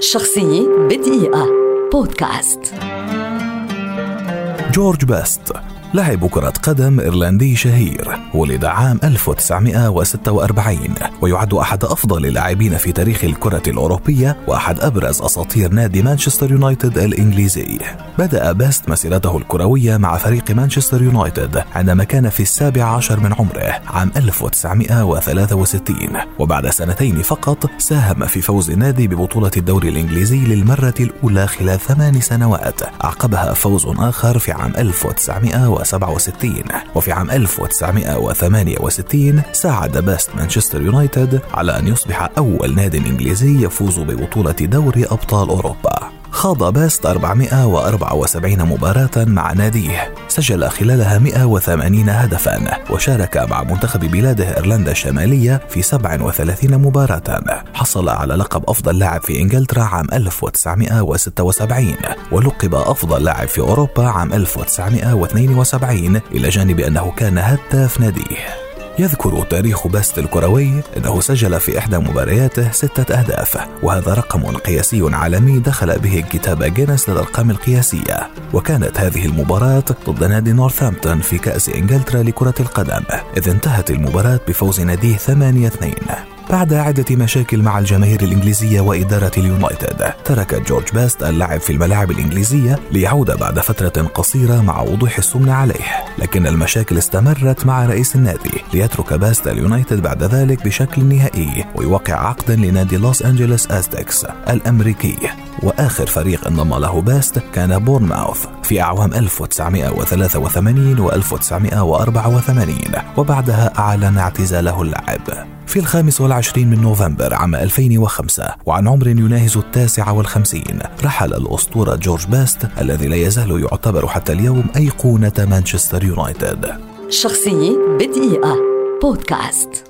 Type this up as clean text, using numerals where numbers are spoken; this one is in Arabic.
شخصية بدقيقة بودكاست. جورج بيست لاعب كرة قدم إيرلندي شهير، ولد عام 1946 ويعد أحد أفضل اللاعبين في تاريخ الكرة الأوروبية وأحد أبرز أساطير نادي مانشستر يونايتد الإنجليزي. بدأ بيست مسيرته الكروية مع فريق مانشستر يونايتد عندما كان في 17 من عمره عام 1963، وبعد سنتين فقط ساهم في فوز النادي ببطولة الدوري الإنجليزي للمرة الأولى خلال 8 سنوات، عقبها فوز آخر في عام 1967. وفي عام 1968 ساعد بيست مانشستر يونايتد على أن يصبح أول نادي إنجليزي يفوز ببطولة دوري أبطال أوروبا. خاض بيست 474 مباراة مع ناديه، سجل خلالها 180 هدفا، وشارك مع منتخب بلاده إيرلندا الشمالية في 37 مباراة. حصل على لقب أفضل لاعب في إنجلترا عام 1976، ولقب أفضل لاعب في أوروبا عام 1972، إلى جانب أنه كان هداف ناديه. يذكر تاريخ بيست الكروي أنه سجل في إحدى مبارياته 6 أهداف، وهذا رقم قياسي عالمي دخل به كتاب جينيس للأرقام القياسية. وكانت هذه المباراة ضد نادي نورثامبتون في كأس إنجلترا لكرة القدم، إذ انتهت المباراة بفوز ناديه 8-2. بعد عدة مشاكل مع الجماهير الإنجليزية وإدارة اليونايتد، ترك جورج بيست اللعب في الملاعب الإنجليزية ليعود بعد فترة قصيرة مع وضوح السمن عليه، لكن المشاكل استمرت مع رئيس النادي ليترك بيست اليونايتد بعد ذلك بشكل نهائي ويوقع عقدا لنادي لوس أنجلوس أزتكس الأمريكي. وآخر فريق انضم له بيست كان بورنماوث في أعوام 1983 و 1984، وبعدها أعلن اعتزاله اللعب. في 25 من نوفمبر عام 2005 وعن عمر يناهز 59 رحل الأسطورة جورج بيست الذي لا يزال يعتبر حتى اليوم أيقونة مانشستر يونايتد. شخصية بدقيقة بودكاست.